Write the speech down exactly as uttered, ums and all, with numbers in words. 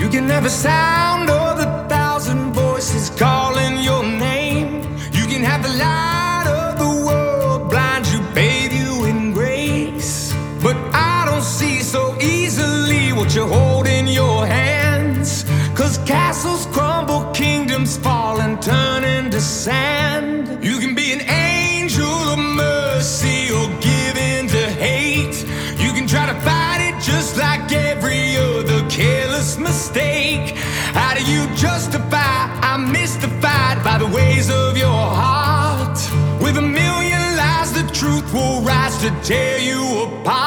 You can have the sound of a thousand voices calling your name. You can have the light of the world blind you, bathe you in grace. But I don't see so easily what you hold in your hands. Cause castles crumble, kingdoms fall and turn into sand. You can be an angel of mercy or give in to hate. You can try to fight it just like every other careless mistake. How do you justify? I'm mystified by the ways of your heart. With a million lies, the truth will rise to tear you apart.